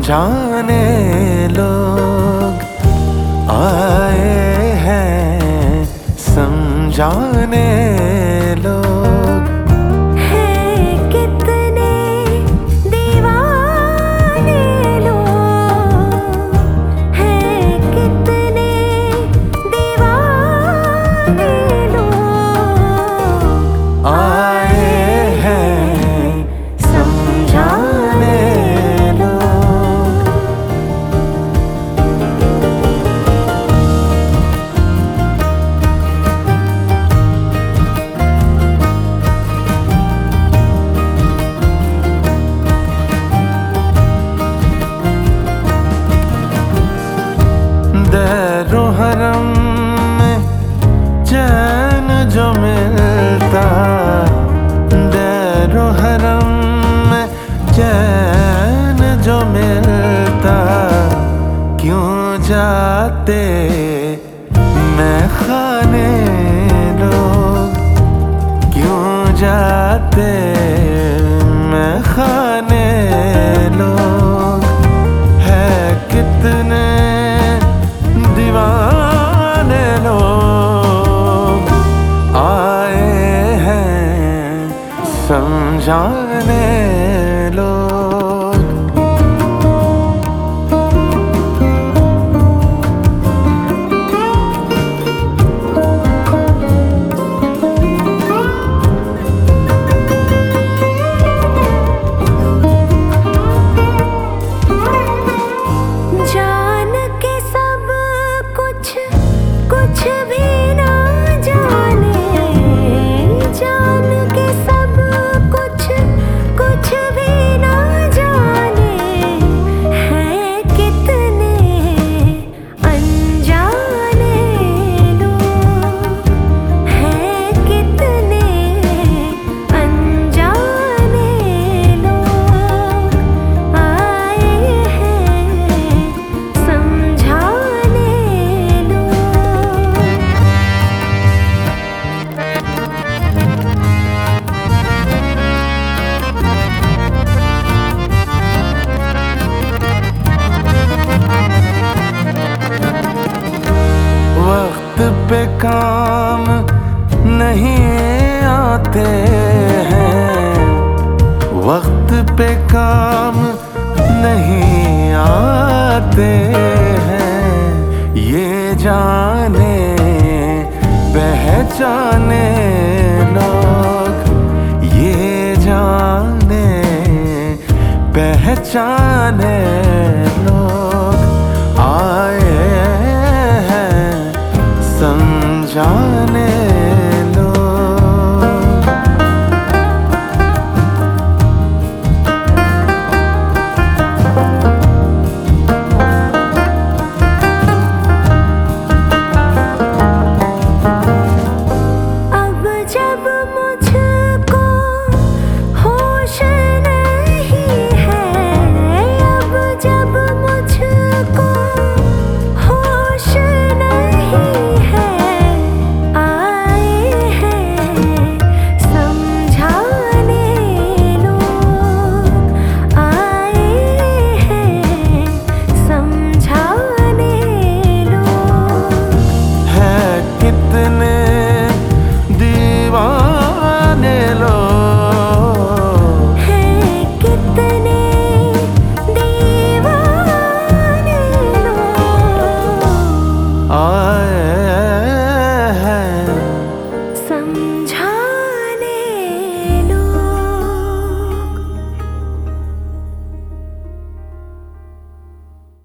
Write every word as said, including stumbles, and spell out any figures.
समझाने लोग आए हैं, समझाने लोग हैं कितने दीवाने लोग, हैं कितने दीवाने लोग आए हैं, समझाने लोग। दरो हरम में चैन जो मिलता, दरो हरम में चैन जो मिलता, क्यों जाते मैं खाने लोग, क्यों जाते मैं खाने लोग। है कितने दीवाने लोग आए हैं, समझाने लोग। जान के सब कुछ कुछ भी ना जाने, जान के सब कुछ कुछ भी ना जाने, हैं कितने अनजाने लोग, हैं कितने अनजाने लोग आए हैं, समझाने लोग। वक्त पे काम नहीं आते हैं, वक्त पे काम नहीं आते हैं, ये जाने पहचाने लोग, ये जाने पहचाने लोग आए हैं, समझाने लोग। अब जब मुझको होश नहीं है, अब जब मुझको होश नहीं है, आए हैं, समझाने लोग आए हैं, समझाने लोग। है कितने दीवाने लोग, हैं कितने दीवाने लोग आ